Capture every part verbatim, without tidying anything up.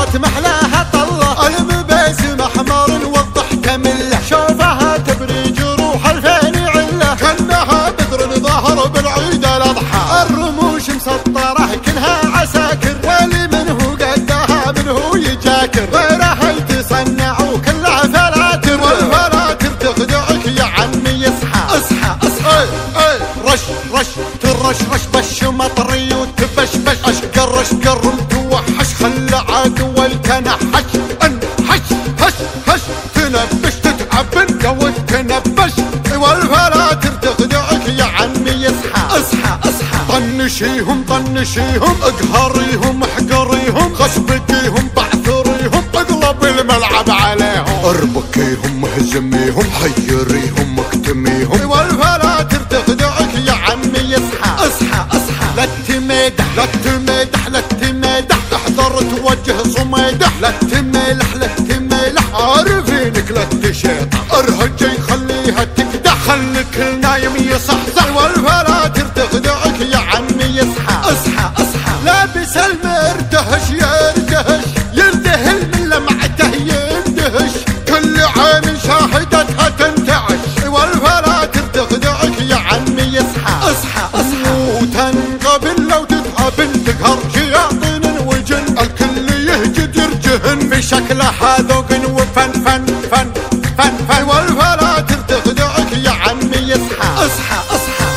قبلت محلاها طله، المباسم احمر والضحكه مله، شوفها تبري جروح الفين عله، كانها بدر ظهر بالعيد الاضحى، الرموش مسطره كلها عساكر، واللي منه قدها منه يجاكر، غيرها يتصنعوا كلها فلاتر، والفلاتر تخدعك يا عمي اصحى اصحى اصحى. اي رش رش ترش رش بش مطري وتبشبش، اشقر اشقر متوحش خل عدو التنحش، انحش هش هش تنبش تتعب انت وتنبش، والفلاتر تخدعك يا عمي اصحى اصحى اصحى. طنشيهم طنشيهم اقهريهم احقريهم، خشبكيهم بعثريهم اقلب الملعب عليهم، اربكيهم اهزميهم حيريهم اكتميهم، والفلاتر تخدعك يا عمي اصحى اصحى اصحى. لا تمدح لا تمدح لا تمدح، احذر توجه صميدح، لا تملح لا تملح عارفينك لا تشيطح، ارهج يخليها تكدح، خليك النايم يصحصح، والفلاتر تخدعك يا عمي اصحى اصحى اصحى. لابس المرتهش يرتهش يلتهل من لمعته يندهش، كل عين شاهدتها تنتعش، والفلاتر تخدعك يا عمي اصحى اصحى اصحى. وتنقبل لو تتهبن تقهر شياطين وجن، الكل يهجد يرجهن بشكله حاذق وفن فن فن فن فن، والفلاتر تخدعك يا عمي اصحى اصحى اصحى.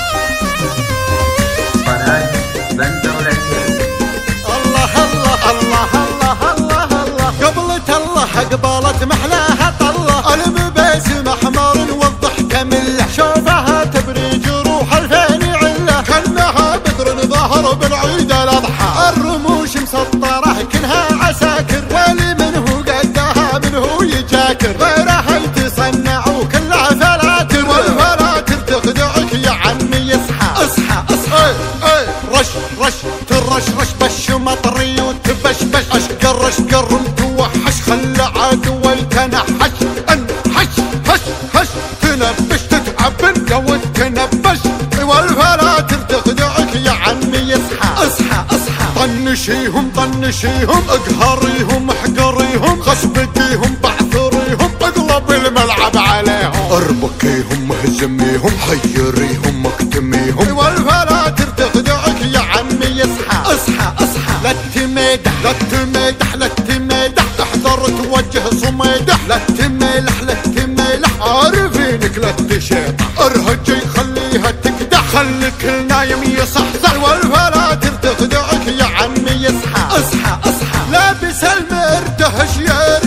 الله الله الله الله الله الله، قبلت الله قبلت محلاها طله، المباسم احمر والضحكه مله، شوفها تبري جروح الفين عله، كانها بدر ظهر بالعيد الاضحى، الرموش مسطره كلها عساكر، واللي منه قدها منه يجاكر، غيرها يتصنعوا كلها فلاتر، والفلاتر تخدعك يا عمي اصحى اصحى اصحى. اي رش رش ترش رش بش مطري وتبشبش، اشقر اشقر متوحش خل عدو التنحش، انحش هش هش تنبش تتعب انت وتنبش، والفلاتر تخدعك يا عمي اصحى اصحى اصحى. طنشيهم طنشيهم اقهريهم احقريهم، خشبكيهم بعثريهم اقلب الملعب عليهم، اربكيهم اهزميهم حيريهم اكتميهم، والفلاتر تخدعك يا عمي اصحى اصحى اصحى. لا تمدح لا تمدح لا تمدح، احذر توجه صميدح، لا تملح لا تملح عارفينك لا تشيطح، ارهج يخليها تكدح، خليك النايم يصحصح، والفلاتر تخدعك يا عمي اصحى اصحى اصحى. لابس المرتهش يا